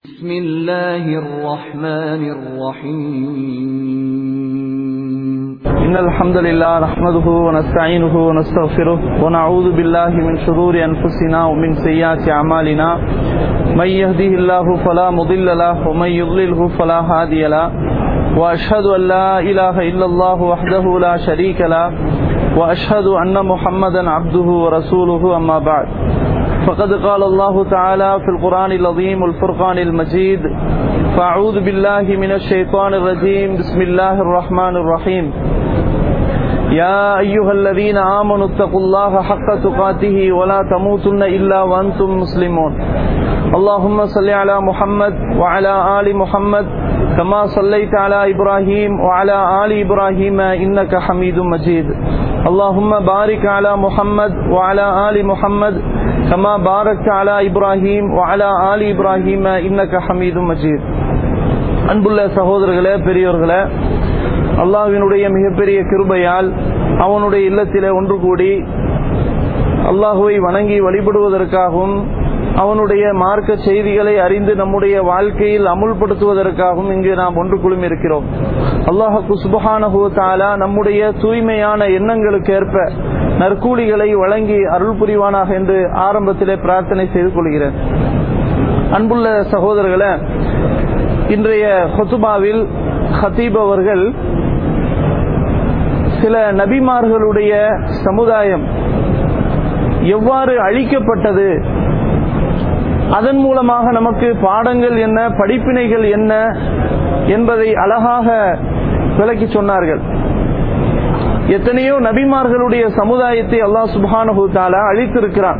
بسم الله الرحمن الرحيم إن الحمد لله نحمده ونستعينه ونستغفره ونعوذ بالله من شرور أنفسنا ومن سيئات أعمالنا من يهده الله فلا مضل له ومن يضلله فلا هادي له وأشهد أن لا إله إلا الله وحده لا شريك له وأشهد أن محمدا عبده ورسوله أما بعد فقد قال الله تعالى في القرآن العظيم والفرقان المجيد فأعوذ بالله من الشيطان الرجيم بسم الله الرحمن الرحيم يا أيها الذين آمنوا اتقوا الله حق تقاته ولا تموتن إلا وأنتم مسلمون اللهم صل على محمد وعلى آل محمد كما صليت على إبراهيم وعلى آل إبراهيم إنك حميد مجيد اللهم بارك على محمد وعلى آل محمد كما باركت على إبراهيم وعلى آل إبراهيم إنك حميد مجيد அன்புள்ள சகோதரர்களே, பெரியோர்களே, அல்லாஹ்வினுடைய மிகப்பெரிய கிருபையால் அவனுடைய இல்லத்திலே ஒன்று கூடி அல்லாஹுவை வணங்கி வழிபடுவதற்காகவும் அவனுடைய மார்க்க செய்திகளை அறிந்து நம்முடைய வாழ்க்கையில் அமுல்படுத்துவதற்காகவும் இங்கு நாம் ஒன்று குழுமி இருக்கிறோம். அல்லாஹ் சுப்ஹானஹு வ தஆலா நம்முடைய தூய்மையான எண்ணங்களுக்கு ஏற்ப நற்கூலிகளை வழங்கி அருள் புரிவானாக என்று ஆரம்பத்திலே பிரார்த்தனை செய்து கொள்கிறேன். அன்புள்ள சகோதரர்களே, இன்றைய ஹுத்பாவில் ஹதீப் அவர்கள் சில நபிமார்களுடைய சமுதாயம் எவ்வாறு அழிக்கப்பட்டது, அதன் மூலமாக நமக்கு பாடங்கள் என்ன, படிப்பினைகள் என்ன என்பதை அழகாக விளக்கி சொன்னார்கள். எத்தனையோ நபிமார்களுடைய சமுதாயத்தை அல்லாஹ் சுப்ஹானஹு வ தஆலா அழித்திருக்கிறான்.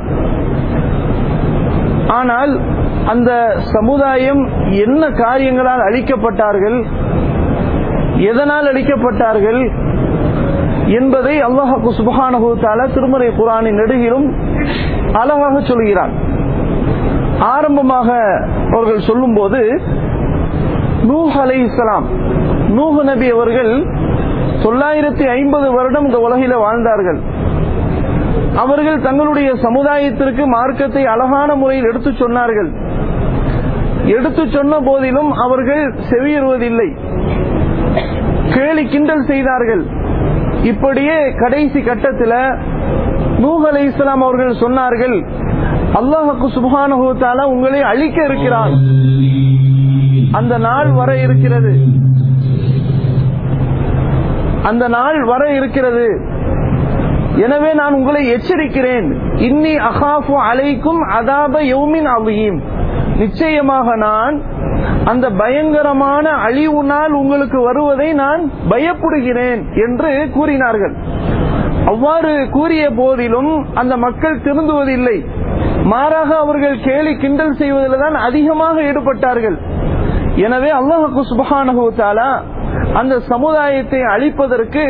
ஆனால் அந்த சமுதாயம் என்ன காரியங்களால் அழிக்கப்பட்டார்கள், எதனால் அழிக்கப்பட்டார்கள் என்பதை அல்லாஹ் சுப்ஹானஹு வ தஆலா திருமறை குர்ஆனின் நெடுகிலும் அழகாக சொல்கிறான். ஆரம்பமாக அவர்கள் சொல்லும் போது நூஹ் அலைஹிஸ்ஸலாம், நூஹ் நபி அவர்கள் 950 வருடம் இந்த உலகில வாழ்ந்தார்கள். அவர்கள் தங்களுடைய சமுதாயத்திற்கு மார்க்கத்தை அழகான முறையில் எடுத்து சொன்னார்கள். எடுத்து சொன்ன போதிலும் அவர்கள் செவியுறுவதில்லை, கேலி கிண்டல் செய்தார்கள். இப்படியே கடைசி கட்டத்தில் நூஹ் அலைஹிஸ்ஸலாம் அவர்கள் சொன்னார்கள், அல்லாஹ் சுப்ஹானஹு வ தஆலா உங்களை அழிக்க இருக்கிறான், அந்த நாள் வர இருக்கிறது, அந்த நாள் வர இருக்கிறது, எனவே நான் உங்களை எச்சரிக்கிறேன். இன்னி அகாஃபு அலைக்கும் அதாப யௌமின் அஸீம், நிச்சயமாக நான் அந்த பயங்கரமான அழிவு நாள் உங்களுக்கு வருவதை நான் பயப்படுகிறேன் என்று கூறினார்கள். அவ்வாறு கூறிய போதிலும் அந்த மக்கள் திருந்துவதில்லை, மாறாக அவர்கள் கேலி கிண்டல் செய்வதில் தான் அதிகமாக ஈடுபட்டார்கள். எனவே அல்லாஹ் சுப்ஹானஹு வ தஆலா அந்த சமுதாயத்தை அழிப்பதற்கு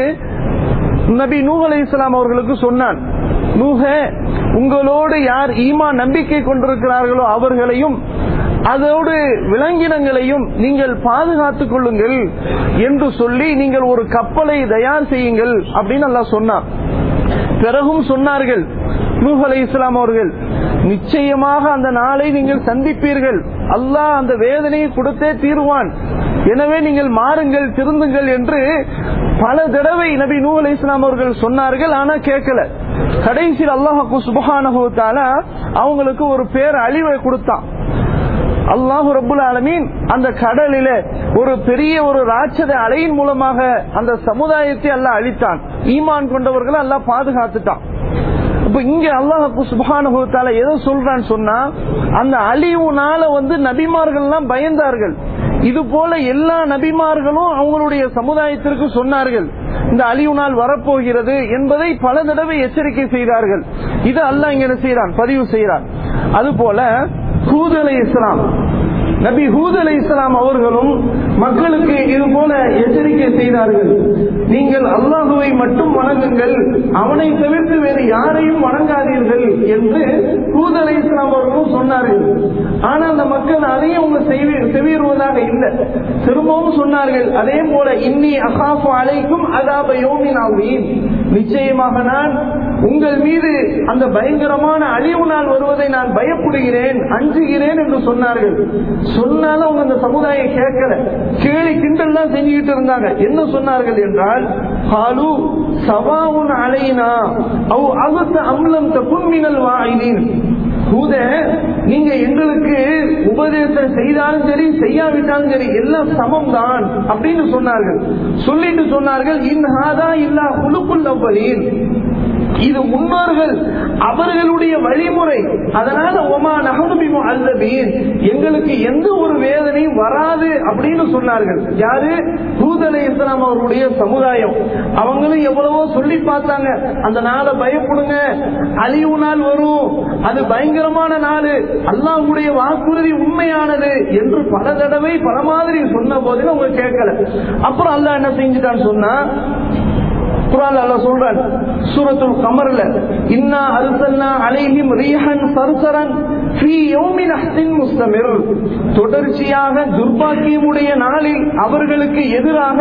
நபி நூஹ் அலைஹிஸ்ஸலாம் அவர்களுக்கு சொன்னான், நூஹே, உங்களோடு யார் ஈமான் நம்பிக்கை கொண்டிருக்கிறார்களோ அவர்களையும் அதோடு விலங்கினங்களையும் நீங்கள் பாதுகாத்துக் கொள்ளுங்கள் என்று சொல்லி நீங்கள் ஒரு கப்பலை தயார் செய்யுங்கள் அப்படின்னு அல்லாஹ் சொன்னார். பிறகும் சொன்னார்கள் நூஹ் அலைஹிஸ்ஸலாம் அவர்கள், நிச்சயமாக அந்த நாளை நீங்கள் சந்திப்பீர்கள், அல்லாஹ் அந்த வேதனையை கொடுத்தே தீர்வான், எனவே நீங்கள் மாறுங்கள், திருந்துங்கள் என்று பல தடவை நபி நூஹ் அலைஹிஸ்ஸலாம் அவர்கள் சொன்னார்கள். ஆனா கேட்கல. கடைசியில் அல்லாஹ் சுப்ஹானஹு வ தஆலா அவங்களுக்கு ஒரு பேர் அழிவை கொடுத்தான். அல்லாஹ் ரப்புல் ஆலமீன் அந்த கடலில ஒரு பெரிய ஒரு ராட்சத அலையின் மூலமாக அந்த சமுதாயத்தை அல்லாஹ் அழித்தான். ஈமான் கொண்டவர்களை அல்லாஹ் பாதுகாத்துட்டான். இப்ப இங்க அல்லாஹ் சுப்ஹானஹு வ தஆலா எதை சொல்றான்னு சொன்னா, அந்த அழிவுனால நபிமார்கள் எல்லாம் பயந்தார்கள். இது போல எல்லா நபிமார்களும் அவங்களுடைய சமுதாயத்திற்கு சொன்னார்கள், இந்த அழிவு நாள் வரப்போகிறது என்பதை பல தடவை எச்சரிக்கை செய்தார்கள். இது அல்லாஹ் இங்க என்ன செய்யறான், பதிவு செய்யறான். அது போல ஹூத் அலைஹிஸ்ஸலாம், நபி ஹூத் அலைஹிஸ்ஸலாம் அவர்களும் மக்களுக்கு இது போல எச்சரிக்கை செய்தார்கள், நீங்கள் அல்லாஹுவை மட்டும் வணங்குங்கள், அவனை தவிர்த்து வேறு யாரையும் வணங்காதீர்கள் என்று ஹூத் அலைஹிஸ்ஸலாம் அவர்களும் சொன்னார்கள். ஆனா அந்த மக்கள் அதையும் அவங்க செவியுறுவதாக இல்லை. திரும்பவும் சொன்னார்கள் அதே போல, இன்னி அகாஃபு அலைக்கும் அதாப யௌமின் அஸீம், நிச்சயமாக நான் உங்கள் மீது அந்த பயங்கரமான அழிவு நாள் வருவதை நான் பயப்படுகிறேன், அஞ்சுகிறேன் என்று சொன்னார்கள். சொன்னாலும் அவங்க அந்த சமுதாயம் கேட்கல, கேலி கிண்டல் தான் செஞ்சுக்கிட்டு இருந்தாங்க. என்ன சொன்னார்கள் என்றால், ஹாலு சவாவுன் அலைனா அவ் அகத்த அம்லம் தகுன் மினல் வாயினின், நீங்க எங்களுக்கு உபதேசம் செய்தாலும் சரி செய்யாவிட்டாலும் சரி எல்லாம் சமம் தான் அப்படின்னு சொன்னார்கள். சொல்லிட்டு சொன்னார்கள், இன்ஹாதா இல்லா குலுக்குல் அவ்வலீன், இது முன்னோர்கள் அவர்களுடைய வழிமுறை, அதனால ஒமா நஹதுபிமு அல்லபீன், எங்களுக்கு எந்த ஒரு வேதனையும் வராது அப்படின்னு சொன்னார்கள். யாரு? ஹூத் அலைஹிஸ்ஸலாம் அவருடைய சமுதாயம். அவங்களும் எவ்வளவோ சொல்லி பார்த்தாங்க, அந்த நாளை பயப்படுங்க, அழிவு நாள் வரும், அது பயங்கரமான நாள், அல்லாஹ்வுடைய வாக்குறுதி உண்மையானது என்று பல தடவை பல மாதிரி சொன்ன போதிலும் அவங்க கேட்கல. அப்புறம் அல்லாஹ் என்ன செஞ்சுட்டான்னு சொன்னா, குர்ஆன்ல அல்லாஹ் சொல்றான் சூரத்துல் கமர்ல, இன்னா அர்சல்னா அலைஹிம் ரீஹன் சர்சரன் ஃபீ யௌமின் அஹ்தின் முஸ்தமிர், தொடர்ச்சியாக துர்பாக்கியமுடைய நாளில் அவர்களுக்கு எதிராக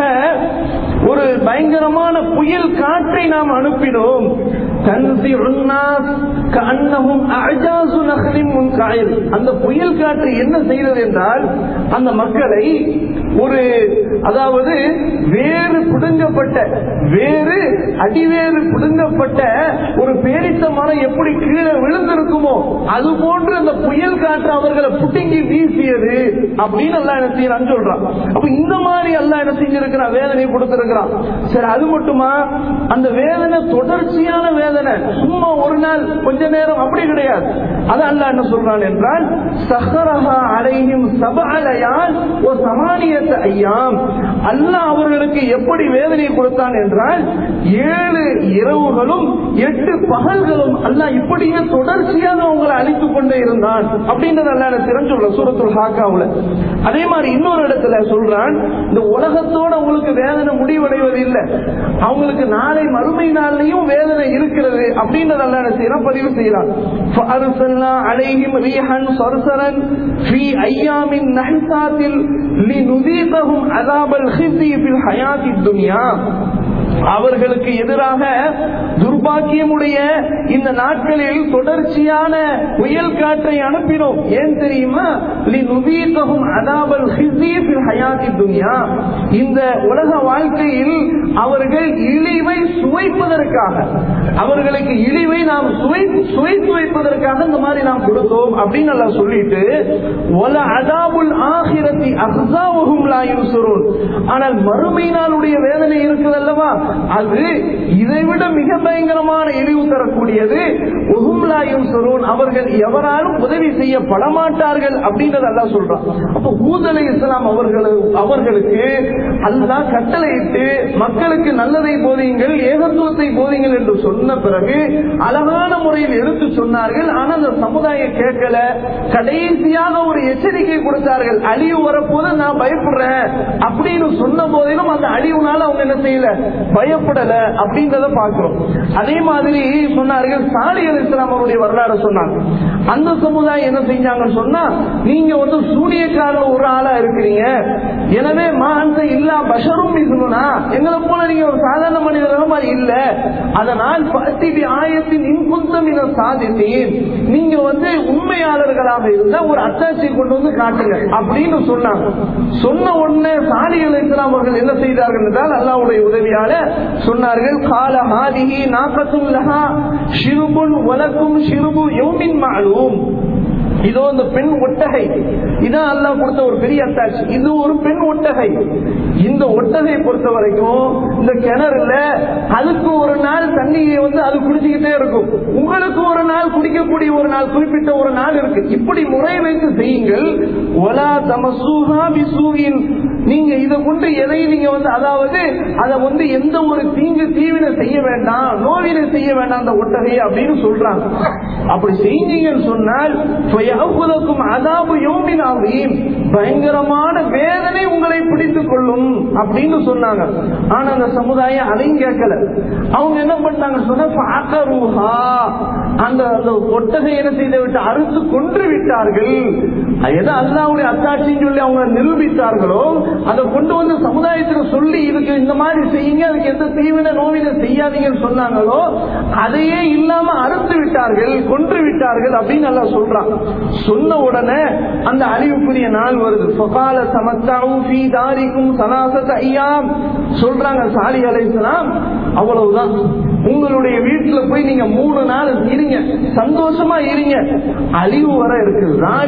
ஒரு பயங்கரமான புயல் காற்றை நாம் அனுப்பினோம். தன்சிஉன் நாஸ் கஅன்னஹும் அஅஜாஸு நஹ்லின் முன்கஇர், அந்த புயல் காற்று என்ன செய்தது என்றால், அந்த மக்களை ஒரு, அதாவது வேறு பிடுங்கப்பட்ட, வேறு அடிவேறு பிடுங்கப்பட்ட ஒரு பேரித்த மரம் எப்படி கீழே விழுந்திருக்குமோ அது போன்று அந்த புயல் காற்று அவர்களை புடுங்கி வீசியது அப்படின்னு அல்லாஹ் என்ன செய்யறான்னு சொல்றான். அப்ப இந்த மாதிரி அல்லாஹ் என்ன செஞ்சிருக்கிறான், வேதனை கொடுத்திருக்கிறான். சரி, அது மட்டுமா? அந்த வேதனை தொடர்ச்சியான வேதனை, சும்மா ஒரு நாள் கொஞ்ச நேரம் அப்படி கிடையாது. அது அல்லாஹ் என்ன சொல்றான் என்றால், சஹரஹா அலைஹிம் சபஅ லயால் வ ஸமானியத அய்யாம், அல்லாஹ் அவர்களுக்கு எப்படி வேதனை கொடுத்தான் என்றால், 7 இரவுகளும் 8 பகல்களும் அல்லாஹ் இப்படியே தொடர்ச்சியாக அவங்களை அழித்துக் கொண்டே இருந்தான் அப்படின்றது அல்லாஹ் தெரிஞ்சுள்ள சூரத்துல் ஹாக்காவுல. அதே மாதிரி இன்னொரு இடத்துல சொல்றான், இந்த உலகத்தோட அவங்களுக்கு வேதனை முடிவடைவது இல்லை, அவங்களுக்கு நாளை மறுமை நாளையும் வேதனை இருக்கிறது அப்படின்றது அல்லாஹ் செய்யறான், பதிவு செய்யறான். ஃபஅர்சல்னா அலைஹிம் ரீஹன் சர்சரன் ஃபீ அய்யாமின் நஹ்சாத்தில் லினுதீகஹும் அஸாபல் ஹிஸி ஃபில் ஹயாத்தித் துன்யா, அவர்களுக்கு எதிராக துர்பாக்கியமுடைய இந்த நாட்களில் தொடர்ச்சியான புயல் காற்றை அனுப்பினோம். ஏன் தெரியுமா? லினுதீகஹும் அஸாபல் ஹிஸி ஃபில் ஹயாத்தித் துன்யா, இந்த உலக வாழ்க்கையில் அவர்கள் இழிவை சுவைப்பதற்காக, அவர்களுக்கு இழிவை நாம் சுவைத்து வைப்பதற்காக இந்த மாதிரி நாம் கொடுத்தோம் அப்படின்னு எல்லாம் சொல்லிட்டு, வல அஸாபுல் ஆகிரத்தி அஹ்ஸாவுஹும் லா யுன்ஸுரூன், ஆனால் மறுமை நாளுடைய வேதனை இருக்குது அல்லவா, அது இதைவிட மிக பயங்கரமான இழிவு தரக்கூடியது. அவர்கள் எவராலும் உதவி செய்யப்பட மாட்டார்கள் அப்படின்றது அல்லாஹ் சொல்றான். அப்ப ஹூத் அலைஹிஸ்ஸலாம் அவர்களுக்கு அல்லாஹ் கட்டளையிட்டு மக்களுக்கு நல்லதை போதியுங்கள், ஏகத்துவத்தை போதியுங்கள் என்று சொன்ன பிறகு அழகான முறையில் எடுத்து சொன்னார்கள். ஆனால் அந்த சமுதாயம் கேட்கல. கடைசியாக ஒரு எச்சரிக்கை கொடுத்தார்கள், அழிவு வரப்போது நான் பயப்படுறேன் அப்படின்னு சொன்ன போதிலும் அந்த அழிவுனால அவங்க என்ன செய்யல, பயப்படல அப்படின்றத பார்க்கிறோம். அதே மாதிரி சொன்னார்கள், சாலிஹ் அலைஹிஸ்ஸலாம் அவருடைய வரலாறு சொன்னாங்க. அந்த சமுதாயம் என்ன செஞ்சாங்கன்னு சொன்னா, நீங்க வந்து சூனியக்காரர் ஒரு ஆளா இருக்கிறீங்க, எனவே மாந்த இல்லா பஷரும் மிஸ்லுனா, எங்களை போல நீங்க ஒரு சாதாரண மனிதர்கள் மாதிரி இல்ல, அதனால் பத்திபி ஆயத்தின் இன்குந்தமின சாதித்தீன், நீங்க வந்து உண்மையாளர்களாக இருந்தா ஒரு அத்தாட்சி கொண்டு வந்து காட்டுங்க அப்படின்னு சொன்னாங்க. சொன்ன உடனே சாலிஹ் அலைஹிஸ்ஸலாம் அவர்கள் என்ன செய்தார்கள் என்றால், அல்லாஹ்வுடைய உதவியால சொன்னார்கள், கால ஹாதிஹி நாகத்துல் லஹா ஷிருபுன் வலக்கும் ஷிருபு யௌமின் மஅலூம், இதோ இந்த பெண் ஒட்டகை, இதான் அல்லாஹ் கொடுத்த ஒரு பெரிய அத்தாட்சி. இது ஒரு பெண் ஒட்டகை. இந்த ஒட்டகை பொறுத்த வரைக்கும் இந்த கிணறுல அதுக்கு ஒரு நாள் தண்ணியை வந்து அது குடிச்சுக்கிட்டே இருக்கும், உங்களுக்கு ஒரு நாள் குடிக்கக்கூடிய ஒரு நாள், குறிப்பிட்ட ஒரு நாள் இருக்கு. இப்படி முறை வைத்து செய்யுங்கள். ஒலா தமசூஹா பிசூஇன், நீங்க இதை கொண்டு எதை நீங்க வந்து, அதாவது அதை வந்து எந்த ஒரு தீவினை செய்ய வேண்டாம், நோவினை செய்ய வேண்டாம் அந்த ஒட்டகை அப்படின்னு சொல்றாங்க. அப்படி செஞ்சீங்கன்னு சொன்னால் அதாபு யௌமின் அதீம், பயங்கரமான வேதனை உங்களை பிடித்துக் கொள்ளும் அப்படின்னு சொன்னாங்க. ஆனா அந்த சமுதாயம் அதையும் கேட்கல. அவங்க என்ன பண்ணாங்க சொன்னா, அந்த ஒட்டகை என்ன செய்து விட்டு அறுத்து கொன்று விட்டார்கள். எதை அல்லாஹ்வுடைய அத்தாட்சின்னு சொல்லி அவங்க நிரூபித்தார்களோ அதை கொண்டு வந்து சமுதாயத்தில் சொல்லி இதுக்கு இந்த மாதிரி செய்யுங்க, அதுக்கு எந்த தீவிர நோவினை செய்யாதீங்கன்னு சொன்னாங்களோ அதையே இல்லாம அறுத்து விட்டார்கள், கொன்று விட்டார்கள் அப்படின்னு அல்லாஹ் சொல்றான். சொன்ன உடனே அந்த அழிவுக்குரிய நாள் வருது. ஃபகால தமத்தஉ ஃபீ தாரிக்கும் ஸலாஸத அய்யாம் சொல்றாங்க சாலிஹ் அலைஹிஸ்ஸலாம், அவ்வளவுதான், உங்களுடைய வீட்டுல போய் நீங்க 3 நாள் இருங்க, சந்தோஷமா இருங்க, அழிவு வர இருக்கு.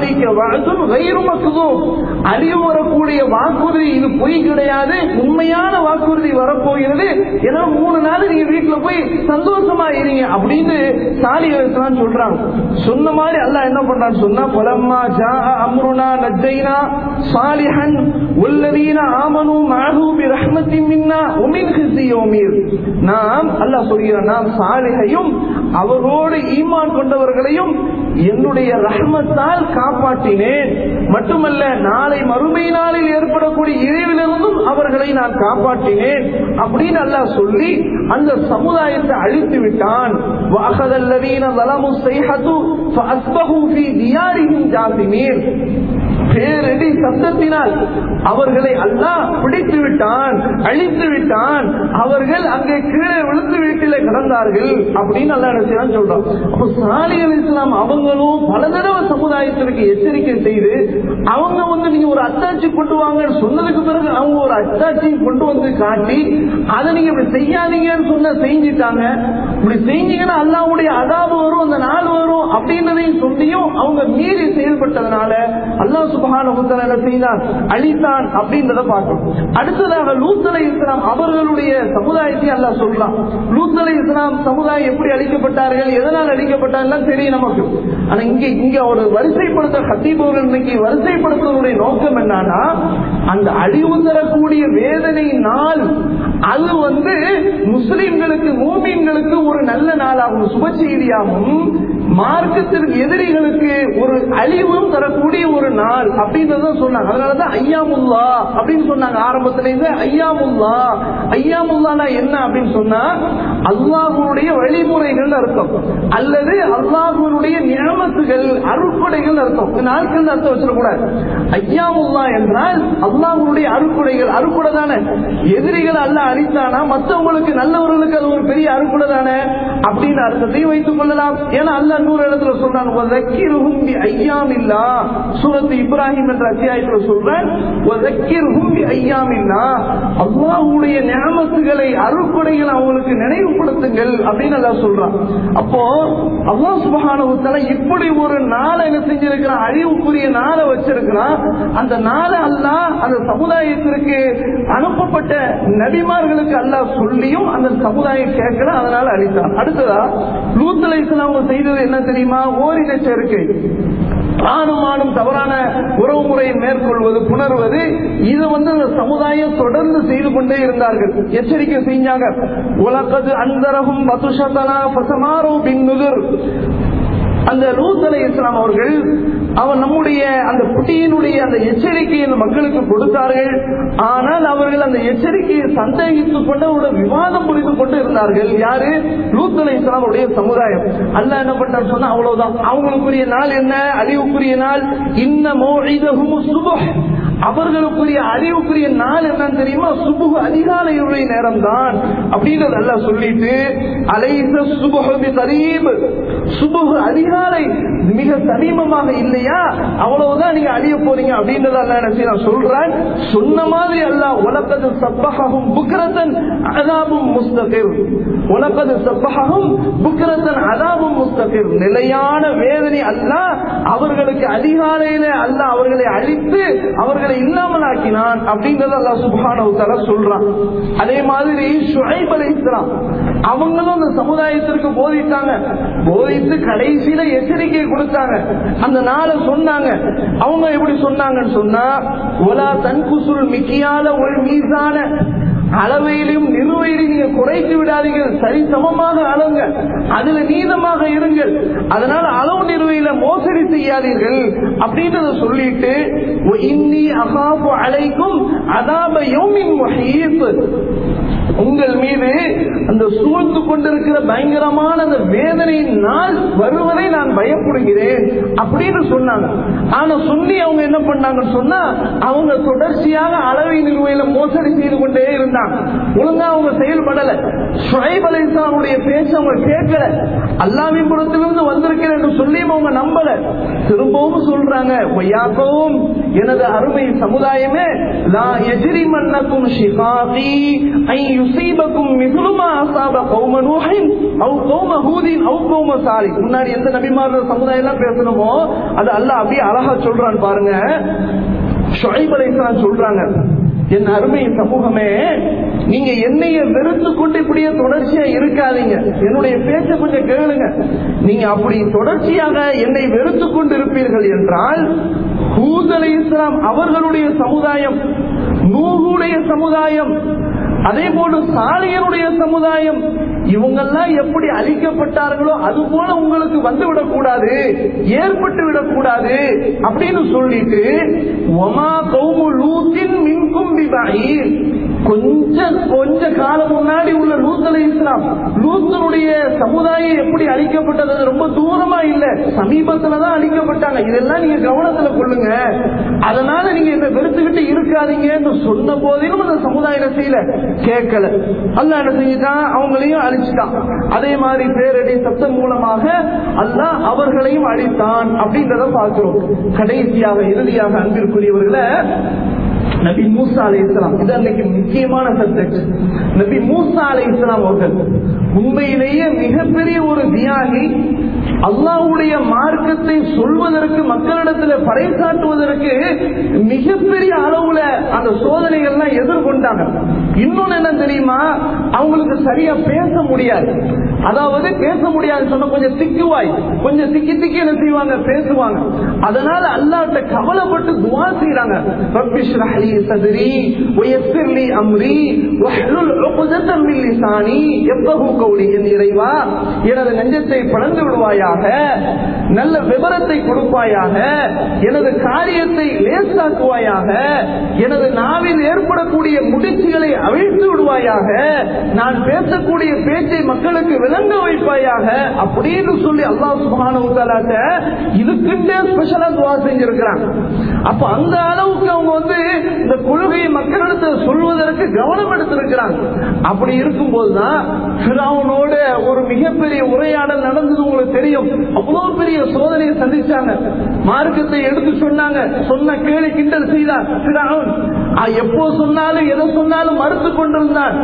அழிவு வரக்கூடிய வாக்குறுதி இது பொய் கிடையாது, உண்மையான வாக்குறுதி வரப்போகிறது. ஏன்னா 3 நாள் நீங்க வீட்டுல போய் சந்தோஷமா இருங்க அப்படின்னு சாலிஹ் அலைஹிஸ்ஸலாம் சொல்றாங்க. சொன்ன மாதிரி அல்லாஹ் என்ன பண்றான்னு சொன்னா, பலம்மா ஜாஅ அம்ருனா நஜ்ஜைனா சாலிஹன் வல்லதீன ஆமனூ மஅஹு பிரஹ்மத்தின் மின்னா வமின் ஹிஸ்ஸி யௌமீர். நாம் அல்லாஹ் சொல்கிறான், நாம் சாலிஹையும் அவரோடு ஈமான் கொண்டவர்களையும் என்னுடைய ரஹ்மத்தால் காப்பாற்றினேன், மட்டுமல்ல நாளை மறுமை நாளில் ஏற்படக்கூடிய இழிவிலிருந்தும் அவர்களை நான் காப்பாற்றினேன் அப்படின்னு அல்லாஹ் சொல்லி அந்த சமுதாயத்தை அழித்து விட்டான். பேரடி சத்தத்தினால் அவர்களை அல்லாஹ் பிடித்து விட்டான், அழித்து விட்டான். அவர்கள் அங்கே கீழே விழுந்து வீட்டிலே கிடந்தார்கள் அப்படின்னு அல்லாஹ் சொல்றான். அப்ப சாலிஹ் அலைஹிஸ்ஸலாம் அவங்களும் பல தடவை சமுதாயத்திற்கு எச்சரிக்கை செய்து அவங்க வந்து நீங்க ஒரு அத்தாட்சி கொண்டு வாங்கன்னு சொன்னதுக்கு பிறகு அவங்க ஒரு அத்தாட்சி கொண்டு வந்து காட்டி அதை நீங்க இப்படி செய்யாதீங்கன்னு சொன்ன செஞ்சுட்டாங்க. இப்படி செஞ்சீங்கன்னா அல்லாஹ்வுடைய அதாபு வரும், அந்த நாள் வரும் அப்படின்றதையும் சொல்லியும் அவங்க மீறி செயல்பட்டதுனால அல்லாஹ் சுப்ஹானஹு வ தஆலா என்ன செய்தான், அழித்தான் அப்படின்றத பார்க்கணும். அடுத்ததாக லூத் அலைஹிஸ்ஸலாம் அவர்களுடைய சமுதாயத்தை அல்லாஹ் சொல்றான். லூத் அலைஹிஸ்ஸலாம் சமுதாயம் எப்படி அழிக்கப்பட்டார்கள், எதனால் அழிக்கப்பட்டார்கள் தெரியும் நமக்கு. ஆனா இங்க ஒரு வரிசைப்படுத்த ஹத்தீபவர்கள் இன்னைக்கு வரிசைப்படுத்துவதனுடைய நோக்கம் என்னன்னா, அந்த அழிவு தரக்கூடிய வேதனை நாள் அது வந்து முஸ்லிம்களுக்கு மூமின்களுக்கு ஒரு நல்ல நாளாகவும் சுப செய்தியாகவும் மார்க்கத்திற்கு எதிரிகளுக்கு ஒரு அழிவும் தரக்கூடிய ஒரு நாள் அப்படின்றத சொன்னாங்க. அதனாலதான் ஐயாமுல்லா அப்படின்னு சொன்னாங்க. ஆரம்பத்துல இருந்து ஐயாமுல்லா, ஐயாமுல்லா என்ன அப்படின்னு சொன்னா அல்லாஹ்வுடைய வழிமுறைகள் அர்த்தம், அல்லது அல்லாஹ்வுடைய நியமத்துகள் அருட்கொடைகள் அர்த்தம். நாட்கள் அர்த்தம் வச்சிடக்கூடாது. ஐயாமுல்லா என்றால் அல்லாஹ்வுடைய அருட்கொடைகள். அருட்கொடை தானே, எதிரிகள் அல்லாஹ் அழித்தானா மற்றவங்களுக்கு நல்லவர்களுக்கு அது ஒரு பெரிய அருட்கொடை தானே அப்படின்னு அர்த்தத்தையும் வைத்துக் கொள்ளலாம். ஏன்னா அல்லாஹ் இன்னொரு இடத்துல சொல்றான், வதக்கிருஹும் பிஅய்யாமில்லாஹ், சூரத் இப்ராஹிம் என்ற அத்தியாயத்தில் சொல்றான், வதக்கிருஹும் பிஅய்யாமில்லாஹ், அல்லாஹ்வுடைய நியமத்துகளை அருட்கொடைகளை அவங்களுக்கு நினைவுபடுத்துங்கள் அப்படின்னு அல்லாஹ் சொல்றான். அப்போ அல்லாஹ் சுப்ஹானஹு வ தஆலா இப்படி ஒரு நாளை என்ன செஞ்சிருக்கிறான், அழிவுக்குரிய நாளை வச்சிருக்கிறான். அந்த நாளை அல்லாஹ் அந்த சமுதாயத்திற்கு அனுப்பப்பட்ட நபிமார்களுக்கு அல்லாஹ் சொல்லியும் அந்த சமுதாயம் கேட்கல, அதனால அழித்தான். அடுத்ததா லூத் அலைஹிஸ்ஸலாம் செய்தது என்ன தெரியுமா, ஓரின சேர்க்கை. ஆணும் தவறான உறவு முறையை மேற்கொள்வது, புணர்வது, இது வந்து அந்த சமுதாயம் தொடர்ந்து செய்து கொண்டே இருந்தார்கள். எச்சரிக்கை செஞ்சாங்க. உலகது அந்தரகும் பதுஷதனா ஃபஸமாரு பின்னுதுர். அந்த லூத் அலைஹிஸ்ஸலாம் அவர்கள் நம்முடைய அந்த குட்டியினுடைய அந்த எச்சரிக்கையை அந்த மக்களுக்கு கொடுத்தார்கள். ஆனால் அவர்கள் அந்த எச்சரிக்கையை சந்தேகித்துக் கொண்டு ஒரு விவாதம் புரிந்து கொண்டு இருந்தார்கள். யாரு? லூத் அலைஹிஸ்ஸலாம் உடைய சமுதாயம். அல்லாஹ் என்ன பண்ணார் சொன்னா, அவ்வளவுதான், அவங்களுக்குரிய நாள் என்ன, அழிவுக்குரிய நாள். இன்ன மௌஇதஹும் சுபஹ், அவர்களுக்குரிய அறிவுக்குரிய நாள் என்னன்னு தெரியுமா, சுபுஹ், அதிகாலையுடைய நேரம் தான் அப்படின்றது அல்லாஹ் சொல்லிட்டு, அலைஸ சுபஹு பிகரீப், சுபுஹ் அதிகாலை மிக சமீபமாக இல்லையா, அவ்வளவுதான் நீங்க அழிய போறீங்க அப்படின்றத அல்லாஹ் என்ன செய்யறான் சொல்றான். சொன்ன மாதிரி அல்லாஹ் வலகத் சப்பஹஹும் புக்ரத்தன் அஸாபும் முஸ்தகிர், வலகத் சப்பஹஹும் புக்ரத்தன் அஸாபும் முஸ்தகிர், நிலையான வேதனை அல்லாஹ் அவர்களுக்கு அதிகாலையில அல்லாஹ் அவர்களை அழித்து அவர்களை இல்லாமல் ஆக்கினான் அப்படின்றத அல்லாஹ் சுப்ஹானஹு வ தஆலா சொல்றான். அதே மாதிரி ஷுஐப் அலைஹிஸ்ஸலாம் அவங்களும் அந்த சமுதாயத்திற்கு போதித்தாங்க. போதித்து கடைசியில எச்சரிக்கை கொடுத்தாங்க. அந்த நாளை சொன்னாங்க. அவங்க எப்படி சொன்னாங்கன்னு சொன்னா, ஒலா தன்குசுல் மிக்கியால ஒரு மீசான, அளவையிலும் நிறுவையிலும் நீங்க குறைத்து விடாதீர்கள், சரி சமமாக அளவுங்க, அதுல நீதமாக இருங்கள், அதனால அளவு நிறுவையில மோசடி செய்யாதீர்கள் அப்படின்றத சொல்லிட்டு இன்னி அகாஃபு அலைக்கும் அதாப யௌமின் முஹீத், உங்கள் மீது அந்த சூழ்ந்து கொண்டிருக்கிற பயங்கரமான அந்த வேதனையின் நாள் வருவதை நான் பயப்படுகிறேன் அப்படின்னு சொன்னாங்க. ஆனா சொல்லி அவங்க என்ன பண்ணாங்கன்னு சொன்னா அவங்க தொடர்ச்சியாக அளவை நிறுவையில மோசடி செய்து கொண்டே இருந்தாங்க. ஒழுங்கா அவங்க செயல்படல. ஷுஐப் அலைஹிஸ்ஸலாமுடைய பேச்ச அவங்க கேட்கல. அல்லாஹ்வின் புறத்திலிருந்து வந்திருக்கிறேன் என்று சொல்லியும் அவங்க நம்பல. திரும்பவும் சொல்றாங்க, வயாகவும் எனது அருமை சமுதாயமே, லா யஜ்ரிமன்னக்கும் ஷிகாகி ஐ யுஸீபக்கும் மிஸ்லு மா அஸாப கௌம நூஹின் அவ் கௌம ஹூதின் அவ் கௌம சாலிஹ். முன்னாடி எந்த நபிமார்கள் சமுதாயம் எல்லாம் பேசணுமோ அது அல்லாஹ் அப்படியே அழகா சொல்றான் பாருங்க. ஷுஐப் அலைஹிஸ்ஸலாம் சொல்றாங்க, என் அருமை சமூகமே, நீங்க என்னைய வெறுத்து கொண்டு இப்படியே தொடர்ச்சியா இருக்காதீங்க, என்னுடைய பேச்ச கொஞ்சம் கேளுங்க. நீங்க அப்படி தொடர்ச்சியாக என்னை வெறுத்து கொண்டு இருப்பீர்கள் என்றால் ஹூத் அலைஹிஸ்ஸலாம் அவர்களுடைய சமுதாயம், நூஹுடைய சமுதாயம், அதே போல சாலிஹ்னுடைய சமுதாயம், இவங்கெல்லாம் எப்படி அழிக்கப்பட்டார்களோ அது போல உங்களுக்கு வந்துவிடக் கூடாது, ஏற்பட்டு விடக்கூடாது அப்படின்னு சொல்லிட்டு வமா கௌமு லூத்தின் மின்கும் பிபஈர், கொஞ்ச காலம் முன்னாடி உள்ள லூத் அலைஹிஸ்ஸலாம், லூத்துடைய சமுதாயம் எப்படி அழிக்கப்பட்டது, ரொம்ப தூரமா இல்ல, சமீபத்துலதான் அழிக்கப்பட்டாங்க. இதெல்லாம் நீங்க கவனத்துல கொள்ளுங்க, அதனால நீங்க இதை வெறுத்துக்கிட்டு இருக்காதீங்கன்னு சொன்ன போதிலும் அந்த சமுதாயம் செய்யல, கேட்கல. அல்லாஹ் என்ன செஞ்சுட்டான், அவங்களையும் அழிச்சுட்டான். அதே மாதிரி பேரடி சத்தம் மூலமாக அல்லாஹ் அவர்களையும் அழித்தான் அப்படின்றத பார்க்கிறோம். கடைசியாக இறுதியாக அன்பிற்குரியவர்களை நபி மூசா அலைஹிஸ்ஸலாம், இது அன்னைக்கு முக்கியமான சப்ஜெக்ட். நபி மூசா அலைஹிஸ்ஸலாம் அவர்கள் உண்மையிலேயே மிகப்பெரிய ஒரு தியாகி. அல்லாஹ்வுடைய மார்க்கத்தை சொல்வதற்கு, மக்களிடத்தில் பறைசாற்றுவதற்கு மிகப்பெரிய அளவுல அந்த சோதனைகள்லாம் எதிர்கொண்டாங்க. இன்னொன்னு என்ன தெரியுமா, அவங்களுக்கு சரியா பேச முடியாது. அதாவது பேச முடியாது சொன்ன கொஞ்சம் திக்குவாய், கொஞ்சம் திக்கி என்ன செய்வாங்க, பேசுவாங்க. அதனால அல்லாஹ்ட்ட கவலைப்பட்டு துஆ செய்றாங்க. ரப்பி ஷ்ரஹ் லி சத்ரி வயஸ்ஸிர் லி அம்ரி வஹ்லுல் உக்தத்தம் மின் லிசானி யஃகஹு கௌலி, என் இறைவா எனது நெஞ்சத்தை பிளந்து விடுவாயாக, நல்ல விவரத்தை கொடுப்பாயாக, எனது காரியத்தை லேசாக்குவாயாக, எனது நாவில் ஏற்படக்கூடிய முடிச்சுகளை அவிழ்த்து விடுவாயாக, நான் பேசக்கூடிய பேச்சை மக்களுக்கு விளங்க வைப்பாயாக அப்படின்னு சொல்லி அல்லாஹ் சுப்ஹானஹு வ தஆலா இதுக்குண்டே ஸ்பெஷலா துஆ செஞ்சிருக்கிறாங்க. அப்ப அந்த அளவுக்கு அவங்க இந்த கொள்கையை மக்களிடத்தில் சொல்வதற்கு கவனம் எடுத்திருக்கிறாங்க. அப்படி இருக்கும்போதுதான் ஃபிரௌனோட ஒரு மிகப்பெரிய உரையாடல் நடந்தது. உங்களுக்கு தெரியும், அவ்வளவு பெரிய சோதனையை சந்திச்சாங்க. மார்க்கத்தை எடுத்து சொன்னாங்க, சொன்ன கேலி கிண்டல் செய்தார் ஃபிரௌன். எப்போ சொன்னாலும் எதை சொன்னாலும் மறுத்து கொண்டிருந்தான்.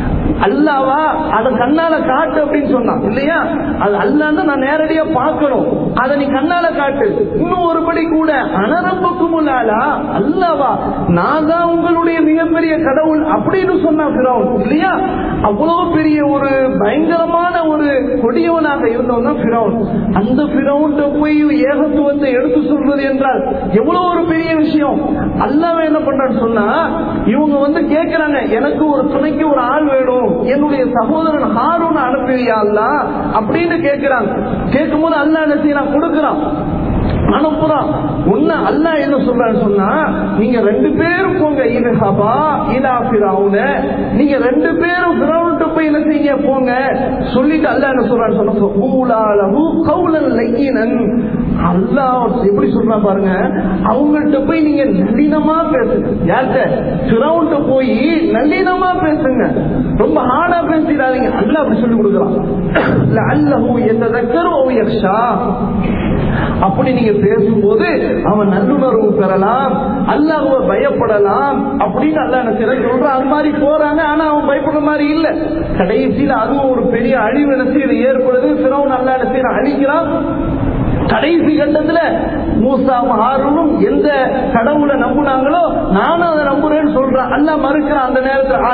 அல்லாவா அதை கண்ணால காட்டு அப்படின்னு சொன்னான் இல்லையா, அது அல்லான்னு நான் நேரடியா பார்க்கணும், அதை நீ கண்ணால காட்டு. இன்னும் ஒருபடி கூட அனரம்புக்கும் அல்லாவா நான் தான் உங்களுடைய மிகப்பெரிய கடவுள் அப்படின்னு சொன்னா ஃபிரௌன் இல்லையா. அவ்வளவு பெரிய ஒரு பயங்கரமான ஒரு கொடியவனாக இருந்தவன் தான் ஃபிரௌன். அந்த ஃபிரௌன் போய் ஏகத்துவத்தை எடுத்து சொல்றது என்றால் எவ்வளவு ஒரு பெரிய விஷயம். அல்லாஹ் என்ன பண்றான்னு சொன்னா, இவங்க கேட்கிறாங்க, எனக்கு ஒரு துணைக்கு ஒரு ஆள் வேணும், என்னுடைய சகோதரன் ஹாரூன் அனுப்புவியா அல்லாஹ் அப்படின்னு கேட்கிறாங்க. கேட்கும் போது அல்லாஹ் என்ன செய்யலாம், கொடுக்கிறான், அனுப்புறான். ஒன்னு அல்லாஹ் என்ன சொல்றான்னு சொன்னா, நீங்க 2 பேரும் போங்க, இல்ஹபா இலா ஃபிரௌன, நீங்க 2 பேரும் ஃபிரௌன்ட்ட போய் என்ன செய்யுங்க, போங்க. சொல்லிட்டு அல்லாஹ் என்ன சொல்றான்னு சொன்னா, கூலாலஹு கௌலன் லையினன். அல்லாஹ் எப்படி சொல்றா பாருங்க, அவங்கள்ட்ட போய் நீங்க நளினமா பேசுங்க. யார்கிட்ட? ஃபிரௌன்ட்ட போய் நளினமா பேசுங்க, ரொம்ப ஹார்டா பேசிடாதீங்க. அல்லாஹ் அப்படி சொல்லி கொடுக்குறான். லஅல்லஹு யததக்கரு அவ் யக்ஷா, அப்படி நீங்க பேசும்போது அவன் நல்லுணர்வு பெறலாம், அல்லாஹ்வை பயப்படலாம் அப்படின்னு அல்லாஹ் என்ன சொல்றான். அது மாதிரி போறாங்க, ஆனா அவன் பயப்படுற மாதிரி இல்ல. கடைசியில அதுவும் ஒரு பெரிய அழிவு என்ன ஏற்படுது. ஃபிரௌன் அல்லாஹ் என்ன செய்யறான், அழிக்கிறான். கடைசி கட்டத்துல மூசாவும் ஹாரூனும் எந்த கடவுளை நம்புனாங்களோ நானும் அதை நம்புறேன்னு சொல்றான். அல்லாஹ் மறுக்கிறான். அந்த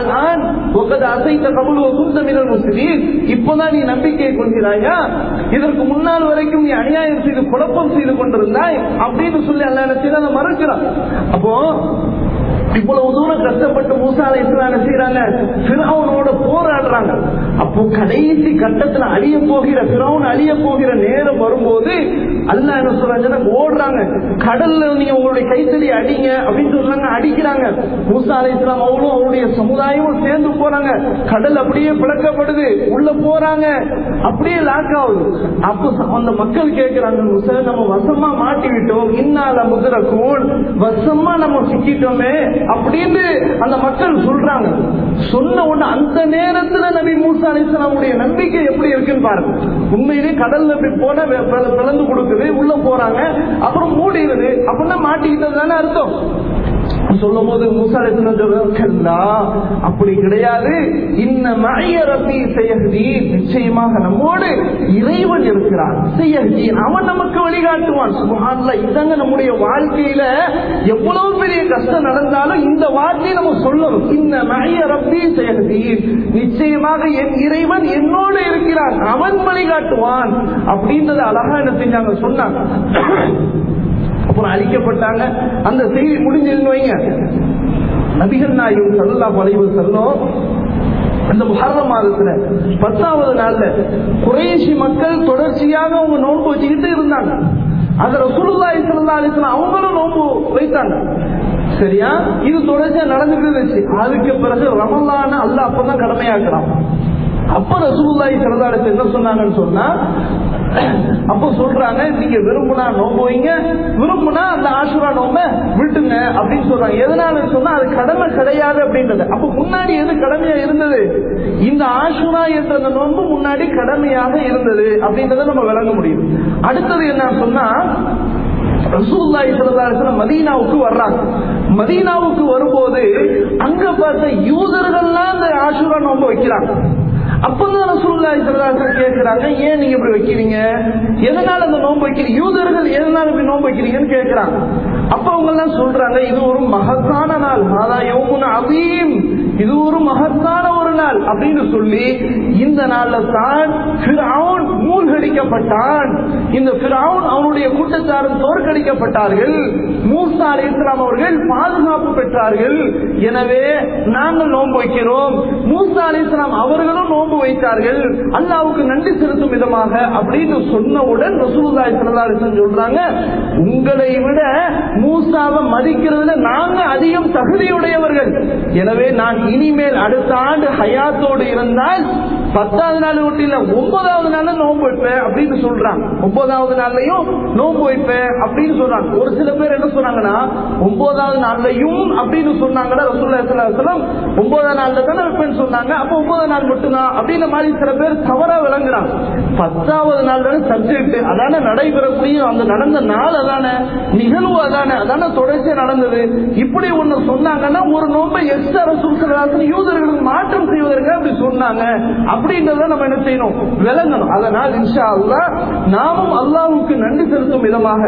நேரத்தில் இப்பதான் நீ நம்பிக்கை கொள்கிறாயா, இதற்கு முன்னால் வரைக்கும் நீ அநியாயம் செய்து குழப்பம் செய்து கொண்டிருந்தாய் அப்படின்னு சொல்லி அல்லாஹ் என்ன செய்ய மறுக்கிறான். அப்போ இவ்வளவு தூரம் கஷ்டப்பட்டு மூசா அலைஹிஸ்ஸலாம் செய்யறாங்க, ஃபிரௌனோட போராடுறாங்க. அப்போ கடைசி கட்டத்துல அழிய போகிற ஃபிரௌன் அழிய போகிற நேரம் வரும்போது அல்லாஹ் என்ன சொல்றாங்க, ஓடுறாங்க, கடல்ல நீங்க உங்களுடைய கைத்தடி அடிங்க அப்படின்னு சொல்றாங்க. அடிக்கிறாங்க. மூசா அலைஹிஸ்ஸலாம் அவங்களும் அவருடைய சமுதாயமும் சேர்ந்து போறாங்க. கடல் அப்படியே பிளக்கப்படுது, உள்ள போறாங்க, அப்படியே லாக் ஆகுது. அப்போ அந்த மக்கள் கேட்கிறாங்க, மூசா நம்ம வசமா மாட்டி விட்டோம், இன்னால முதரக்கூன், வசமா நம்ம சிக்கிட்டோமே அப்படின்னு அந்த மக்கள் சொல்றாங்க. சொன்ன உடனே அந்த நேரத்துல நபி மூசா அலைஹிஸ்ஸலாமுடைய நம்பிக்கை எப்படி இருக்குன்னு பாருங்க. உண்மையிலே கடல்ல போய் போன பிளந்து கொடுக்குது, உள்ள போறாங்க, அப்புறம் மூடிடுது, அப்படின்னா மாட்டிக்கிட்டது தானே அர்த்தம். சொல்லும் போது மூசா அலைஹிஸ்ஸலாம் சொல்றாங்க, அப்படி கிடையாது, இன்ன மஅய ரப்பி சயஹ்தி, நிச்சயமாக நம்மோடு இறைவன் இருக்கிறான், சயஹ்தி, அவன் நமக்கு வழிகாட்டுவான். சுப்ஹானல்லாஹ். இதாங்க நம்முடைய வாழ்க்கையில எவ்வளவு பெரிய கஷ்டம் நடந்தாலும் இந்த வார்த்தையை நம்ம சொல்லணும், இன்ன மஅய ரப்பி சயஹ்தி, நிச்சயமாக என் இறைவன் என்னோடு இருக்கிறான், அவன் வழிகாட்டுவான் அப்படின்றத அழகா என்ன செஞ்சாங்க சொன்னாங்க. அப்புறம் அழிக்கப்பட்டாங்க. அந்த செய்தி முடிஞ்சிருந்து வைங்க. நபிகள் நாயகம் ஸல்லல்லாஹு அலைஹி வஸல்லம் அந்த முஹர்ரம் மாதத்துல 10வது நாள்ல குறைஷி மக்கள் தொடர்ச்சியாக அவங்க நோன்பு வச்சுக்கிட்டு இருந்தாங்க. அது ரசூலுல்லாஹி ஸல்லல்லாஹு அலைஹி வஸல்லம் அவங்களும் நோன்பு வைத்தாங்க. சரியா? இது தொடர்ச்சியா நடந்துட்டு இருந்துச்சு. அதுக்கு பிறகு ரமலான் அல்லாஹ் அப்பதான் கடமையாக்குறான். அப்ப ரசூலுல்லாஹி ஸல்லல்லாஹு அலைஹி வஸல்லம் என்ன சொன்னாங்கன்னு சொன்னா, அப்ப சொல்றாங்க, நீங்க விரும்புனா நோன்பு வைங்க, விரும்புனா அந்த ஆஷுரா நோம்ப விட்டுங்க அப்படின்னு சொல்றாங்க. எதனால சொன்னா அது கடமை கிடையாது அப்படின்றது. அப்ப முன்னாடி எது கடமையா இருந்தது? இந்த ஆஷுரா என்ற அந்த நோன்பு முன்னாடி கடமையாக இருந்தது அப்படின்றத நம்ம விளங்க முடியும். அடுத்தது என்ன சொன்னா, ரசூலுல்லாஹி ஸல்லல்லாஹு அலைஹி வஸல்லம் மதீனாவுக்கு வர்றாங்க. மதீனாவுக்கு வரும்போது அங்க பார்த்த யூதர்கள்லாம் அந்த ஆஷுரா நோன்பு வைக்கிறாங்க. அப்பதான் ரசூலுல்லாஹி ஸல்லல்லாஹு அலைஹி வஸல்லம் கேக்குறாங்க, ஏன் நீங்க இப்படி வைக்கிறீங்க, எதனால அந்த நோன்பு வைக்கிறீங்க, யூதர்கள் எதனால இப்படி நோன்பு வைக்கிறீங்கன்னு கேக்குறாங்க. அப்ப அவங்க எல்லாம் சொல்றாங்க, இது ஒரு மகத்தான நாள், ஹாதா யௌமுன் அதீம், இது ஒரு மகத்தான ஒரு நாள் அப்படின்னு சொல்லி, இந்த நாள்ல தான் ஃபிரௌன் மூழ்கடிக்கப்பட்டான், இந்த ஃபிரௌன் அவனுடைய கூட்டத்தாரும் தோற்கடிக்கப்பட்டார்கள், மூசா அலைஹிஸ்ஸலாம் அவர்கள் பாதுகாப்பு பெற்றார்கள், எனவே நாங்கள் நோன்பு வைக்கிறோம், மூசா அலைஹிஸ்ஸலாம் அவர்களும் நோன்பு வைத்தார்கள், அல்லாஹ்வுக்கு நன்றி செலுத்தும் விதமாக அப்படின்னு சொன்னவுடன் ரசூலுல்லாஹி ஸல்லல்லாஹு அலைஹி வஸல்லம் சொல்றாங்க, உங்களை விட மூசாவை மதிக்கிறதுல நாங்க அதிகம் தகுதியுடையவர்கள், எனவே நான் இனிமேல் அடுத்த ஆண்டு ஹயாத்தோடு இருந்தால் 10வது நாள் விட்டு இல்ல 9வது நாள் நோன்பு வைப்பேன் அப்படின்னு சொல்றாங்க. 9வது நாள்லயும் நோன்பு வைப்பேன் அப்படின்னு சொல்றாங்க. ஒரு சில பேர் என்ன சொன்னாங்கன்னா 9வது நாள்லயும் அப்படின்னு சொன்னாங்கன்னா ரசூலுல்லாஹி ஸல்லல்லாஹு அலைஹி வஸல்லம் 9வது நாள்ல தானே வைப்பேன்னு சொன்னாங்க, அப்ப 9வது நாள் மட்டும்தான் அப்படின்ற மாதிரி சில பேர் தவறா விளங்குறாங்க. 10வது நாள் தானே சப்ஜெக்ட், அதான நடைபெறக்கூடிய அந்த நடந்த நாள், அதான நிகழ்வு, அதான தொடர்ச்சியா நடந்தது. இப்படி ஒண்ணு சொன்னாங்கன்னா ஒரு நோன்பை எக்ஸ்ட்ரா ரசூல் ஸல்லல்லாஹு அலைஹி வஸல்லம் யூதர்களுக்கு மாற்றம் செய்வதற்கு அப்படி சொன்னாங்க அப்படின்றத நம்ம என்ன செய்யணும், விளங்கணும். அதனால் இன்ஷா அல்லாஹ் நாமும் அல்லாஹ்வுக்கு நன்றி செலுத்தும் விதமாக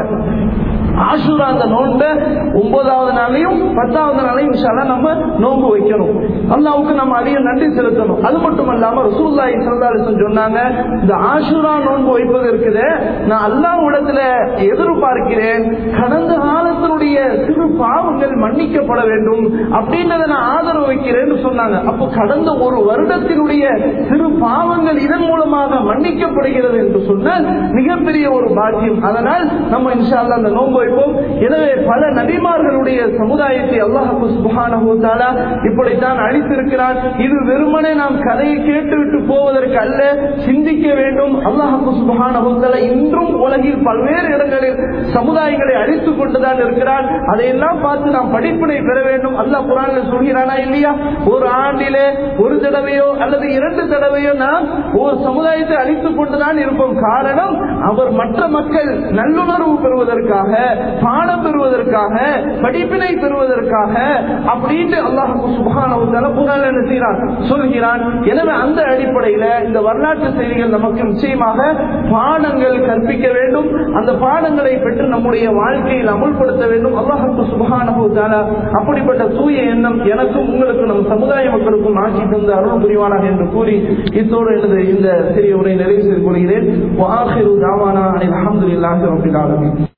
ஆஷுரா அந்த நோன்பை 9வது நாளையும் 10வது நாளையும் இன்ஷா அல்லாஹ் நம்ம நோன்பு வைக்கணும். அல்லாஹ்வுக்கு நம்ம அதிக நன்றி செலுத்தணும். அது மட்டும் இல்லாம ரசூலுல்லாஹி ஸல்லல்லாஹு அலைஹி வஸல்லம் சொன்னாங்க, இந்த ஆஷுரா நோன்பு வைப்பது இருக்குது, நான் அல்லாஹ்விடத்துல எதிர்பார்க்கிறேன் கடந்த காலத்தினுடைய சிறு பாவங்கள் மன்னிக்கப்பட வேண்டும் அப்படின்றத நான் ஆதரவு வைக்கிறேன்னு சொன்னாங்க. அப்போ கடந்த ஒரு வருடத்தினுடைய சிறு பாவங்கள் இதன் மூலமாக மன்னிக்கப்படுகிறது என்று சொன்னால் மிகப்பெரிய ஒரு பாக்கியம். அதனால் நம்ம இன்ஷா அல்லாஹ் அந்த நோன்பு வைப்போம். எனவே பல நபிமார்களுடைய சமுதாயத்தை அல்லாஹ் சுப்ஹானஹு வ தஆலா இப்படித்தான் அளித்திருக்கிறார். இது வெறுமனே நாம் கதையை கேட்டுவிட்டு போவதற்கு அல்ல, சிந்திக்க வேண்டும். அல்லாஹ் சுப்ஹானஹு வ தஆலா இன்றும் உலகில் பல்வேறு இடங்களில் சமுதாயங்களை அழித்துக் கொண்டுதான் இருக்கிறார். அதையெல்லாம் பார்த்து நாம் படிப்பினை பெற வேண்டும். அல்லாஹ் குர்ஆனில் சொல்கிறானா இல்லையா, ஒரு ஆண்டிலே ஒரு தடவையோ அல்லது 2 தடவையோ நாம் ஒரு சமுதாயத்தை அழித்துக் கொண்டுதான் இருப்போம். காரணம், அவர் மற்ற மக்கள் நல்லுணர்வு பெறுவதற்காக, பாடம் பெறுவதற்காக, படிப்பினை பெறுவதற்காக அப்படின்னு அல்லாஹ் சுப்ஹானஹு வ தஆலா குர்ஆனில் என்ன செய்கிறான், சொல்கிறான். எனவே அந்த அடிப்படையில் இந்த வரலாற்று செய்திகள் நமக்கு நிச்சயமாக பாடங்கள் கற்பிக்க வேண்டும். அந்த பாடங்களை பெற்று நம்முடைய வாழ்க்கையில் அமுல்படுத்த வேண்டும். அல்லாஹ் சுப்ஹானஹு வ தஆலா அப்படிப்பட்ட தூய எண்ணம் எனக்கும் உங்களுக்கும் நம் சமுதாய மக்களுக்கும் ஆக்கி தந்து அருள் புரிவானாக என்று கூறி இத்தோடு எனது இந்த சிறிய உரை நிறைவு செய்து கொள்கிறேன். வஆகிரு தஅவானா அல்ஹம்துலில்லாஹி ரப்பில் ஆலமீன்.